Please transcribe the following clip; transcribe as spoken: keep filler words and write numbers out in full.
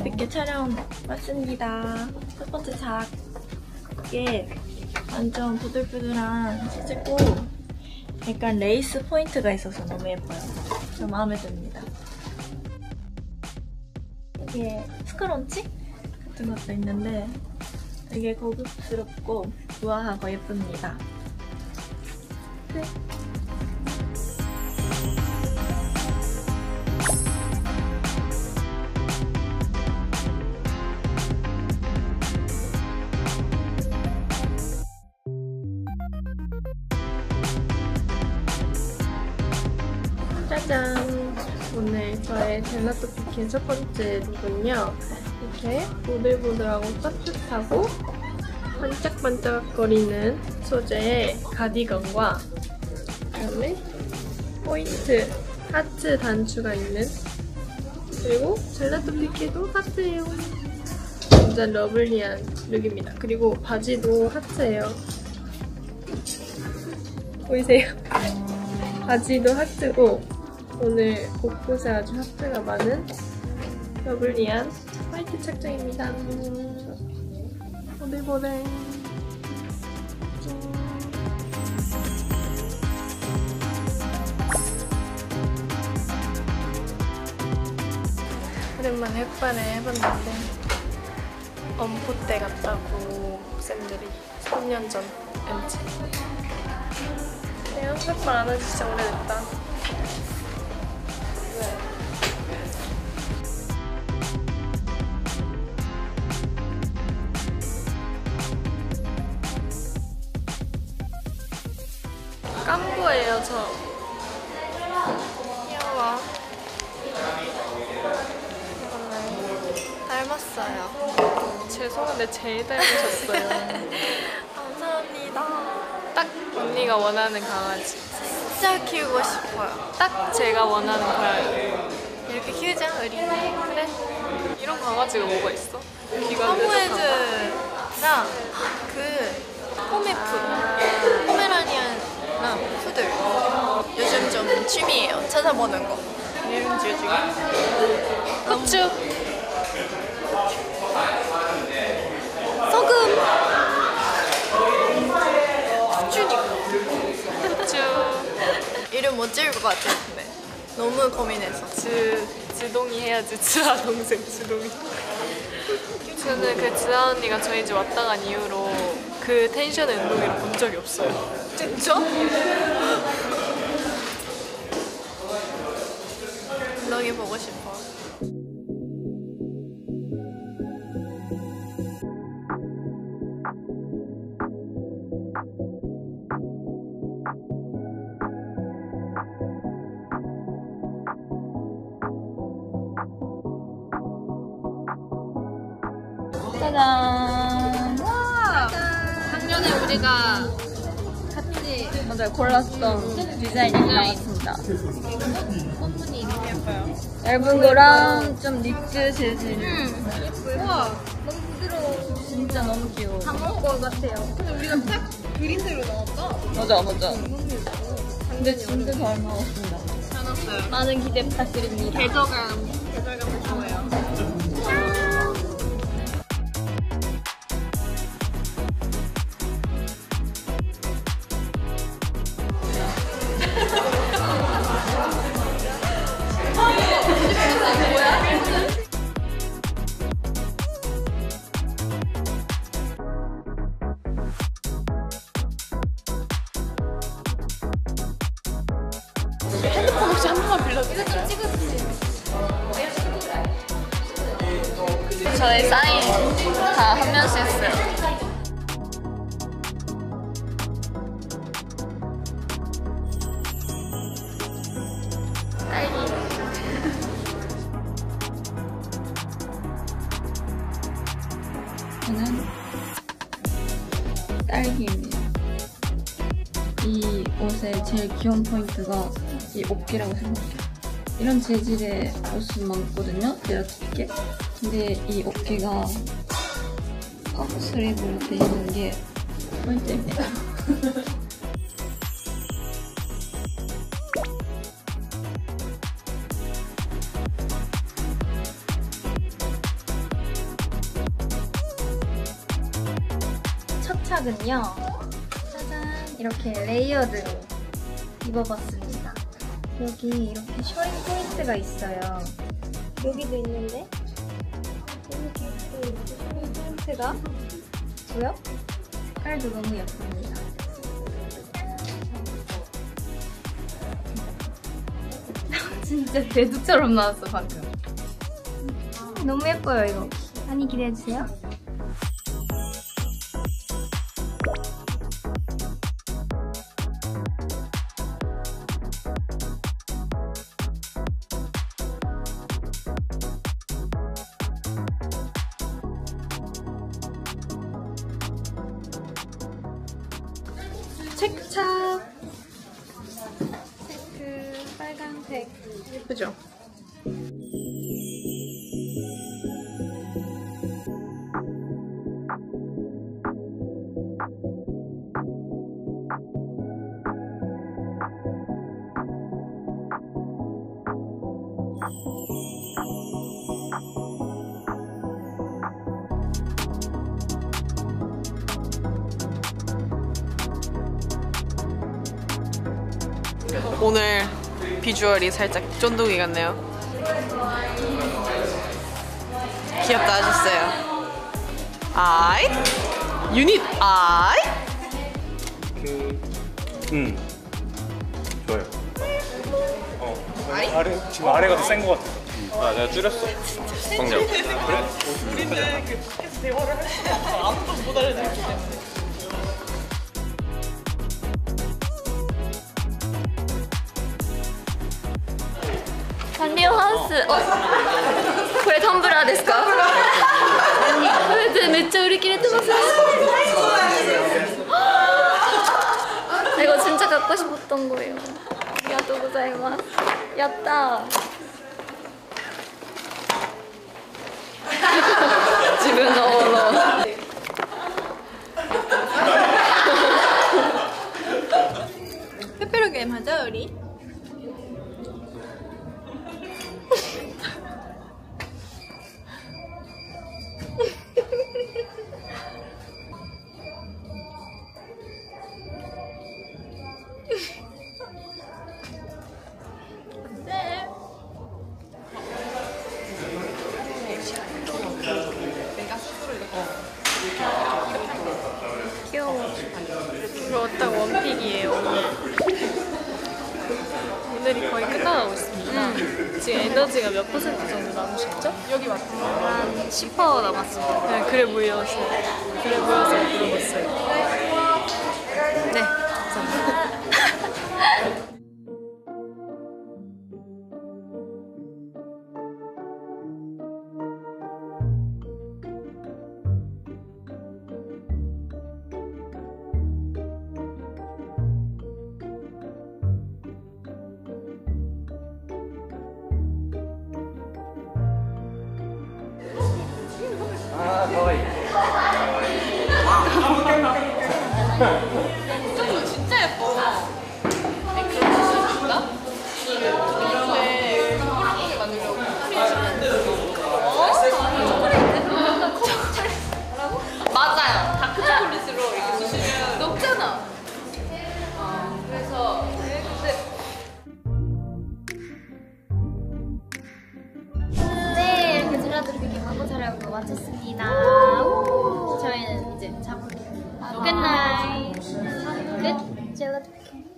재밌게 촬영 왔습니다. 첫 번째 작. 이게 완전 부들부들한 치즈고 약간 레이스 포인트가 있어서 너무 예뻐요. 저 마음에 듭니다. 이게 스크런치 같은 것도 있는데 되게 고급스럽고 우아하고 예쁩니다. 끝! 짜잔! 오늘 저의 젤라또 쿠키의 첫 번째 룩은요, 이렇게 보들보들하고 따뜻하고 반짝반짝거리는 소재의 가디건과 그다음에 포인트 하트 단추가 있는, 그리고 젤라또 쿠키도 하트예요. 완전 러블리한 룩입니다. 그리고 바지도 하트예요. 보이세요? 바지도 하트고 오늘 곳곳에 아주 하트가 많은 러블리한 화이트 착장입니다. 보들보들. 오랜만에 흑발을 해봤는데 엄포때 같다고 쌤들이 삼 년 전 엠치. 내가 흑발 안 한지 진짜 오래됐다. 깜부예요, 저. 귀여워. 닮았어요. 죄송한데 제일 닮으셨어요. 감사합니다. 딱 언니가 원하는 강아지. 진짜 키우고 싶어요. 딱 제가 원하는 고양이. 이렇게 키우자, 우리. 그래. 이런 강아지가 뭐가 있어? 사모예드랑 그 포메프, 포메라니안이랑 푸들. 요즘 좀 취미예요. 찾아보는 거. 이름 지어주기. 후추. 소금. 후추니까. 후추. 이름 못 지을 것 같아요, 근데. 너무 고민해서. 즈, 즈동이 해야지. 즈아 동생, 즈동이. 저는 그 즈아 언니가 저희 집 왔다 간 이후로 그 텐션의 운동회를 본 적이 없어요. 진짜? 운동회 보고 싶어. 짜잔! 와! 작년에 우리가 같이 맞아요, 골랐던 디자인이 나왔습니다. 꽃무늬 너무 예뻐요. 얇은 거랑 좀 니트 재질. 음, 예뻐요. 우와, 너무 부드러워. 진짜 너무 귀여워. 다 먹을 것 같아요. 근데 우리가 딱 그림대로 나왔다. 맞아, 맞아. 근데 진짜 잘 나왔습니다. 잘 나왔어요. 많은 기대 부탁드립니다. 계절감, 계절감을 좋아해요. 핸드폰 혹시 한 번만 빌려주세요? 이거 좀 찍어주세요. 저의 사인 다 한 명씩 했어요. 딸기. 저는 딸기입니다. 이 옷의 제일 귀여운 포인트가 이 어깨라고 생각해요. 이런 재질의 옷은 많거든요, 젤라토피케. 근데 이 어깨가 꽉스립으로 돼 있는 게 포인트입니다. 흰색은요, 짜잔, 이렇게 레이어드로 입어봤습니다. 여기 이렇게 셔링 포인트가 있어요. 여기도 있는데 여기 또 이렇게 셔링 포인트가 있고요. 색깔도 너무 예쁩니다. 진짜 대두처럼 나왔어 방금. 너무 예뻐요 이거. 많이 기대해주세요. 체크착. 체크 빨간색. 예쁘죠? 오늘 비주얼이 살짝 쫀득이 같네요. 귀엽다 하셨어요. 아이 유닛 아이 그... 음 좋아요. 어 아래, 지금 아래가 더 센 것 같아. 아 내가 줄였어 성적. 그래? 우리는 그 밖에서 대화를 할 수가 없어. 아무도 못 알아듣기 때문에. サンリオハウス、お、これタンブラーですか？これでめっちゃ売り切れてます。 이거 진짜 갖고 싶었던 거예요. 아리가또 고자이마스. 야tta. 지금 너무 페페로 게임 하자 우리. 귀여워. 이거 딱 원픽이에요. 오늘이 거의 끝나가고 있습니다. 음. 지금 에너지가 몇 퍼센트 정도 남으셨죠? 여기 맞죠? 한 십 퍼센트 남았습니다. 네, 그래 보여서 그래 보여서 물어봤어요. 네, 감사합니다. 아 가와이. 이거 진짜 예뻐. 아니 그런 거 있나? 근데 초콜릿 만들려고 맞아요. 다크 초콜릿으로 이렇게 수시면 녹잖아. 어, 그래서 네, 이렇게 젤라또리비키 광고 촬영을 마쳤습니다. 우, 저희는 이제 자볼게요. 굿나잇. 끝. 젤라또리비키.